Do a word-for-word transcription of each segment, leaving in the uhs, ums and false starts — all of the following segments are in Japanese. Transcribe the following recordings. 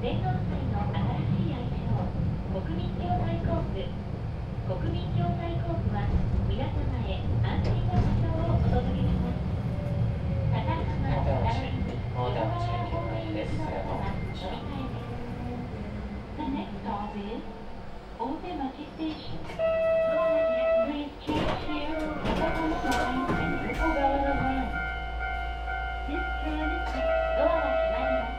天皇祭の新しい愛称、国民共済コープ。国民共済コープは、皆様へ安心な場所をお届けします。高浜並びに江戸川方面行きの方は乗り換えです。The next stop is 大手町 Station. Please change here. 高浜 line and 横川 line. This train is ドアが閉まります。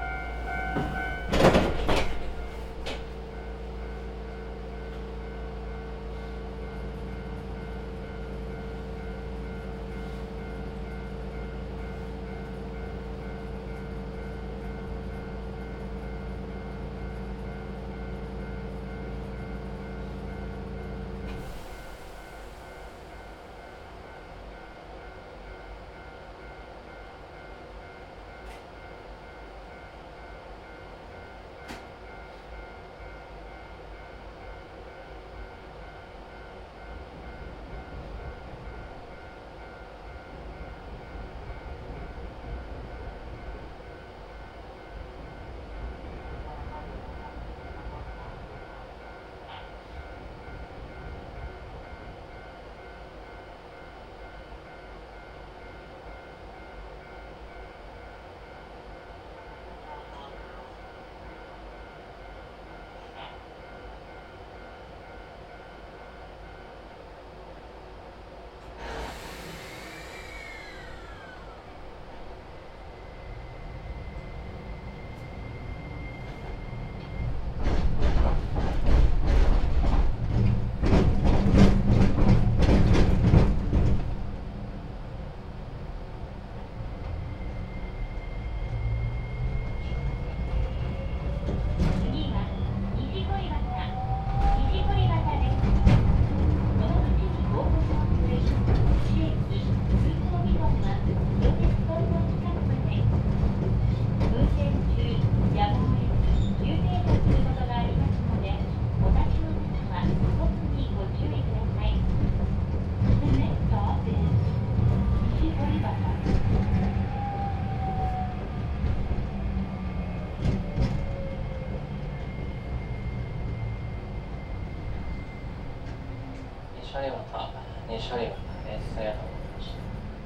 車両はに車両です。ありがとうございました。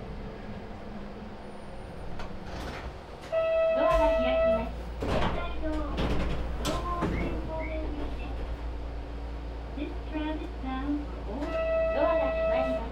ドアが開きます。北海道総合線方面行きです。This tram is bound for all. ドアが閉まります。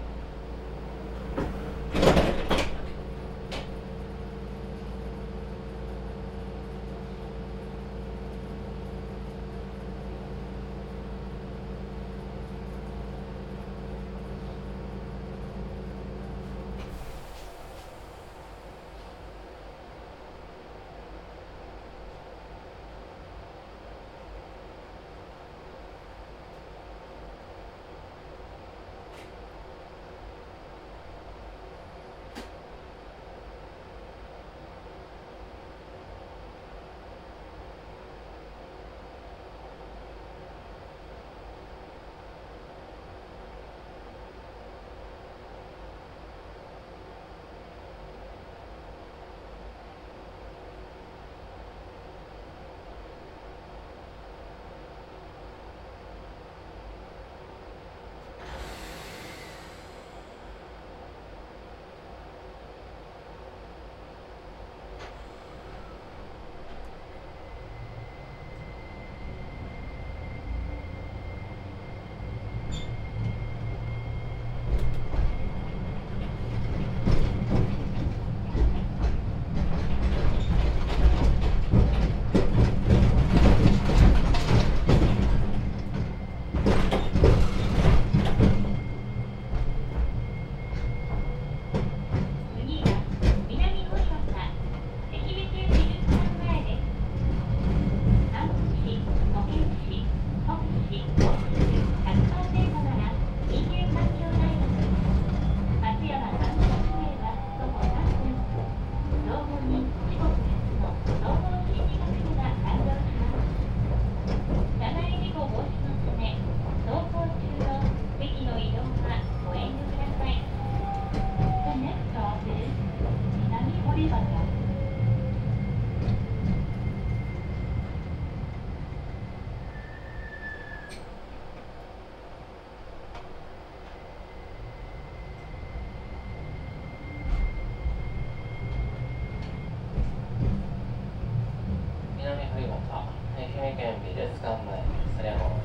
レス館前それはもう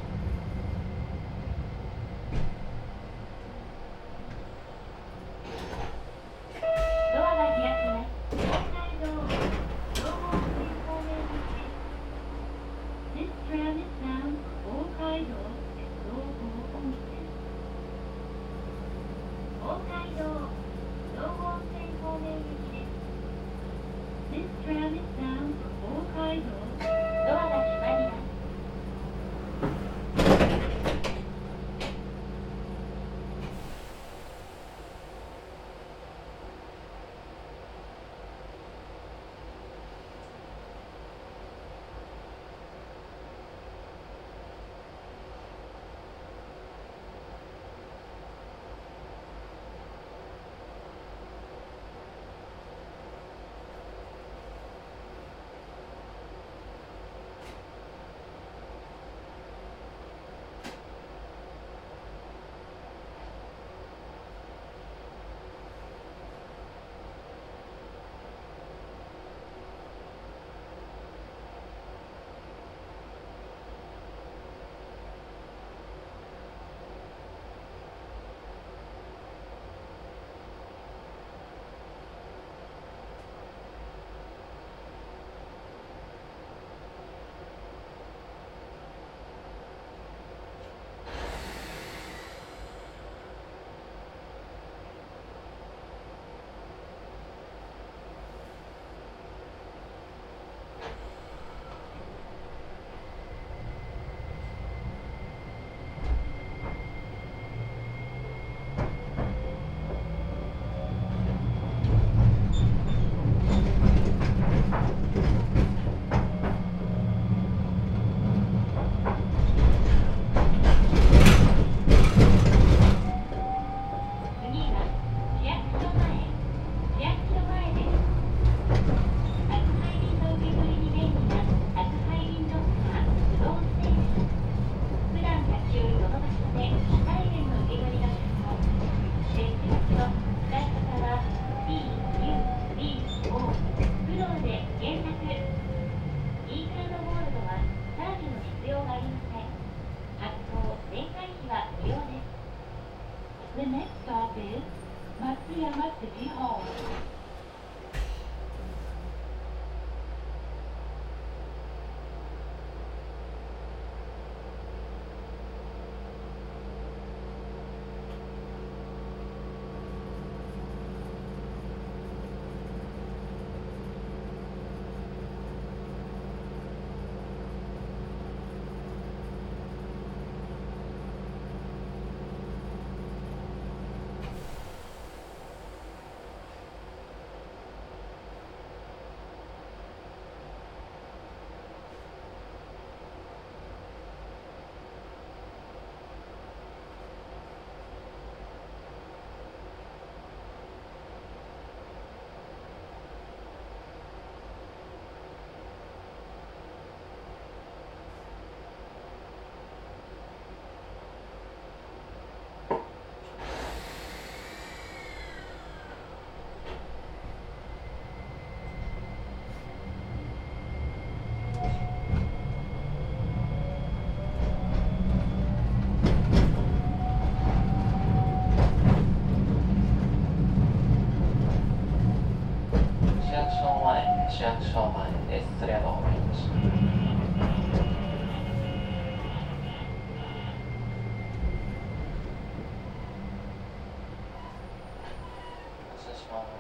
ドアが開きます。東海道総合線方面行き。This tram is bound for 東海道総合本線。東海道総合線方面行きです。This tram is bound for 東海道。ドアが閉まります。The next stop is Matsuyama City Hall. 市役所前です。それはどうもありました。失礼します。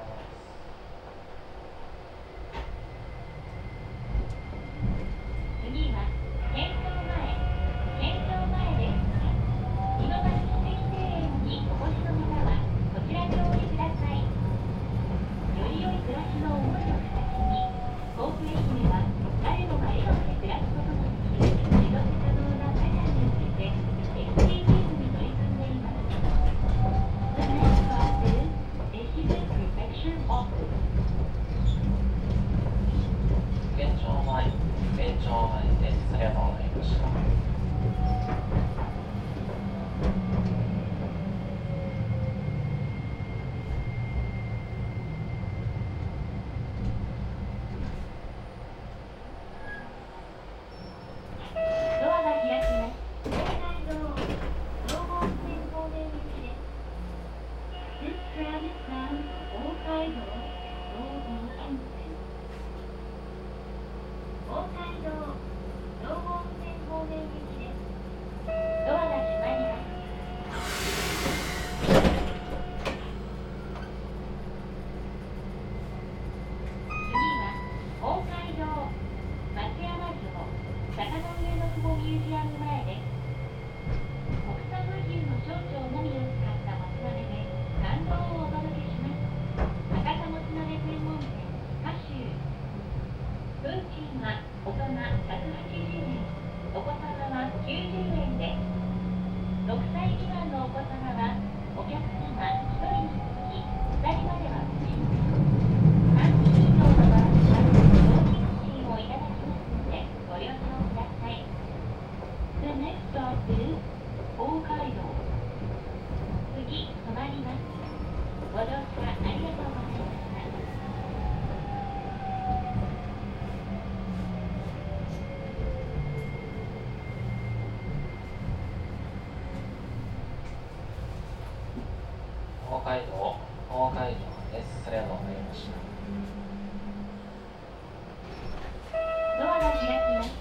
次は県庁前、県庁前です。井の町史跡庭園にお越しの方はこちらにお降りください。より良い暮らしの思いを形に、甲府駅では誰もが笑顔で暮らすことができる持続可能なマナーについて エスディージーズ に取り組んでいます。The next stop is Echigo Prefecture 北海道、北海道です。ありがとうございました。 ドアが開きます。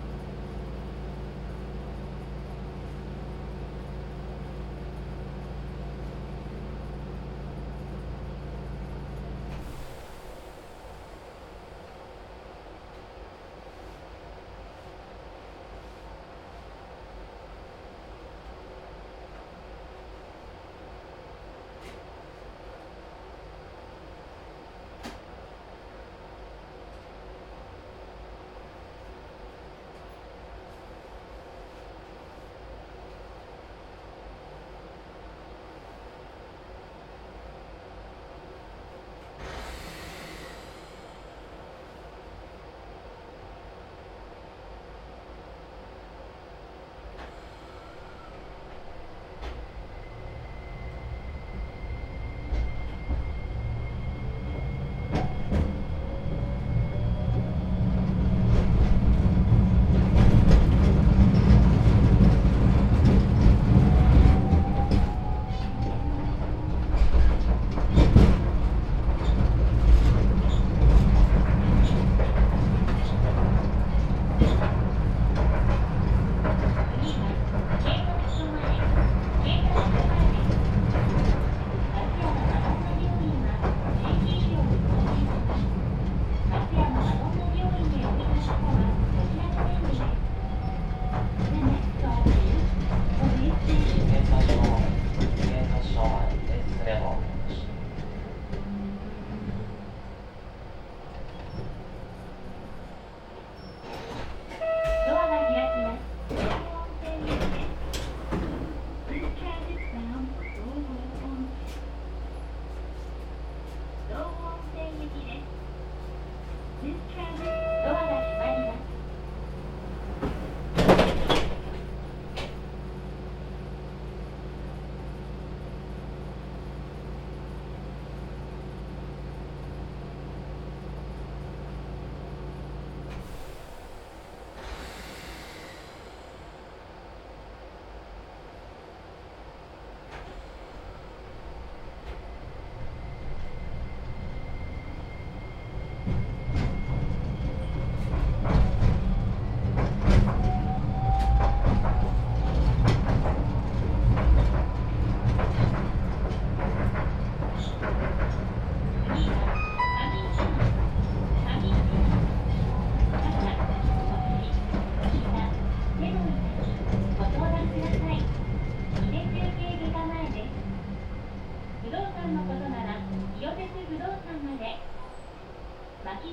お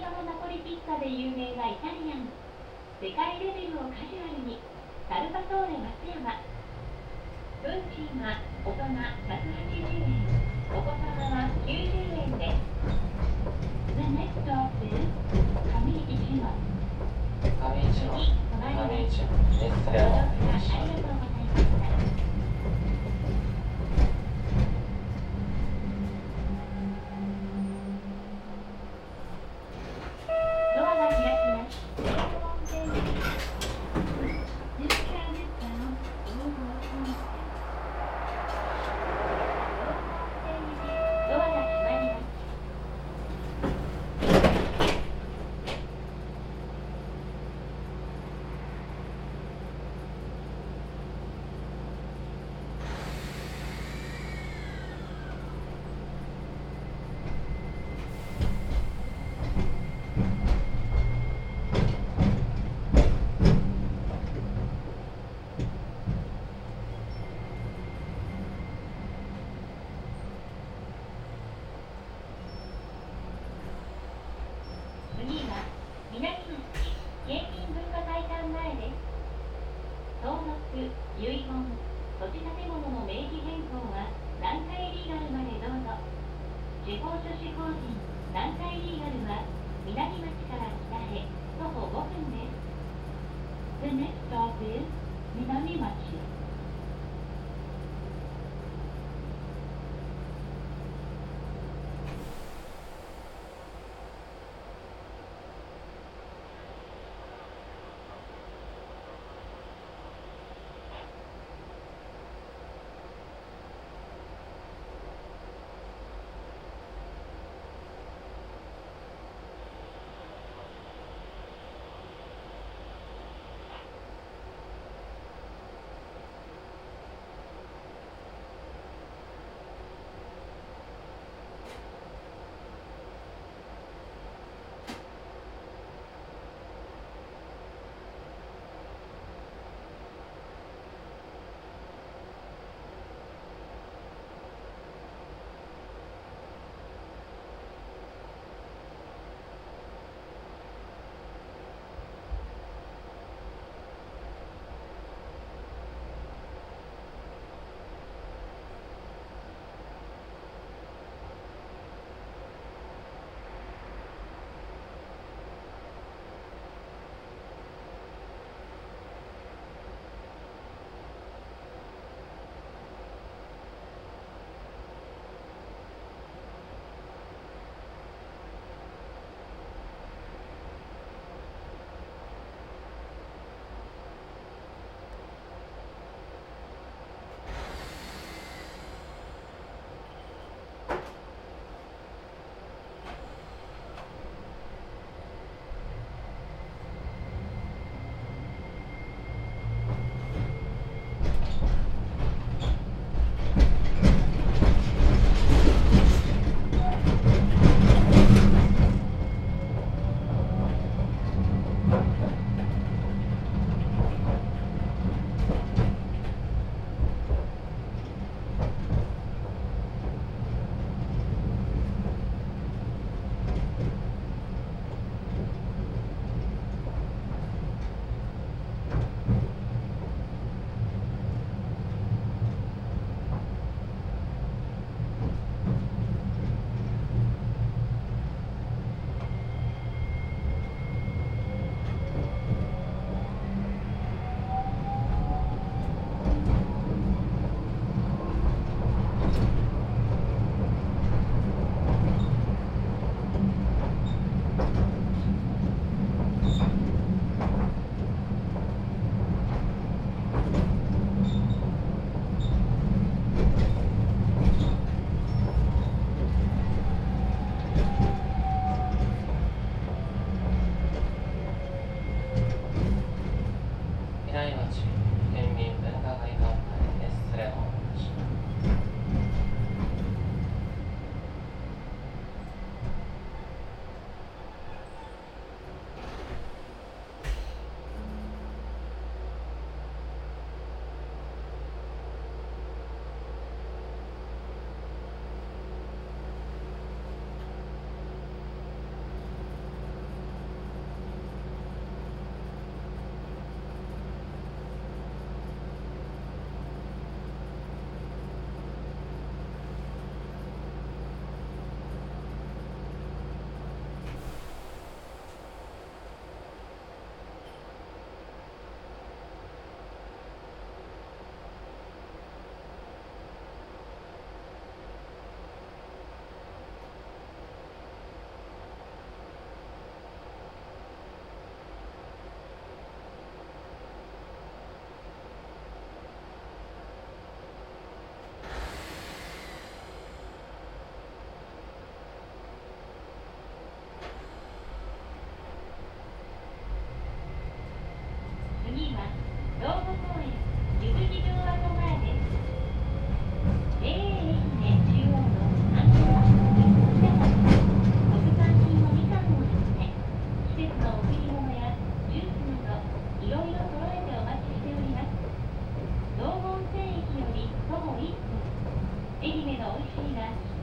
緒のナポリピッツァで有名なイタリアン。世界レベルをカジュアルに。サルバトーレ松山。運賃は大人ひゃくはちじゅうえん、お子様はきゅうじゅうえんです。The next stop is 上市町。 上市町、上市町、エストレアのありがとうございました。ドアが開きます。ドアが閉まります。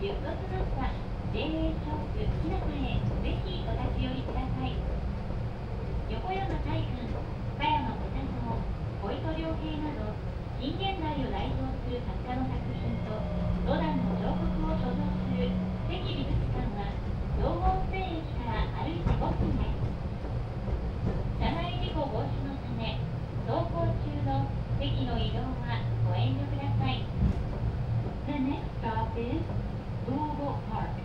出発の下 ジェーエー ショップ日向へぜひお立ち寄りください。横山大観、加山小太郎、小糸良平など近現代を代表する作家の作品とロダンの彫刻を所蔵する関美術館は道後温泉駅から歩いてごふんです。車内事故防止のため走行中の席の移動はご遠慮ください。The next stop is Dogo Park.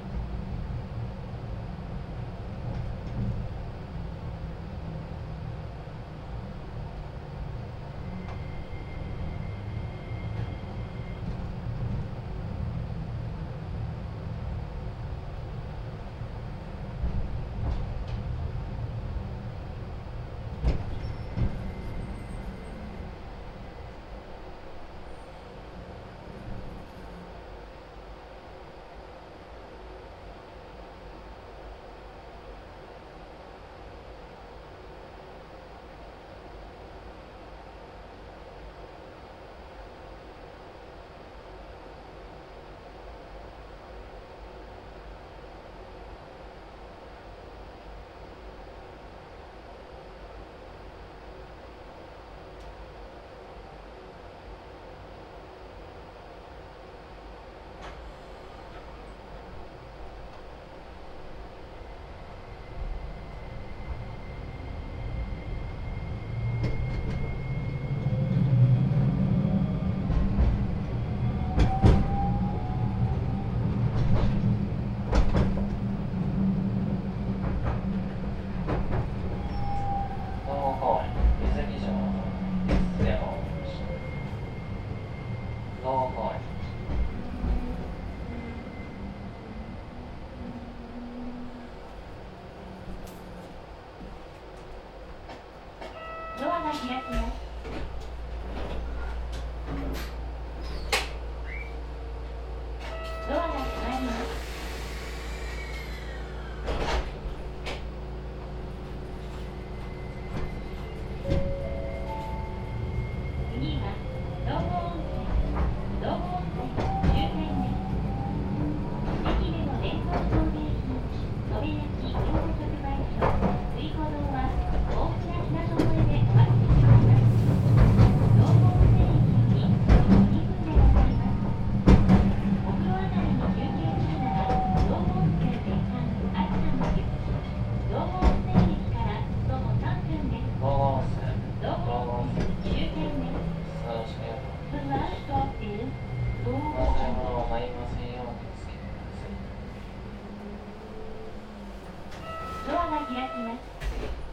ドアが開きます。ドアが閉まります。次は道後温泉、道後温泉終点です。駅での伝統工芸品、砥部焼き京都直売所、水湖堂は豊富な品揃えでお待ちしております。道後温泉駅よりにふんでございます。お風呂上がりに休憩するなら道後温泉別館あきさんです。道後温泉駅から徒歩さんぷんです。 道後温泉道後温泉終点です。 そうしよう。 The last stop is 道後忘れ温泉。 物をなりませんようにつけてください。 ドアが開きます。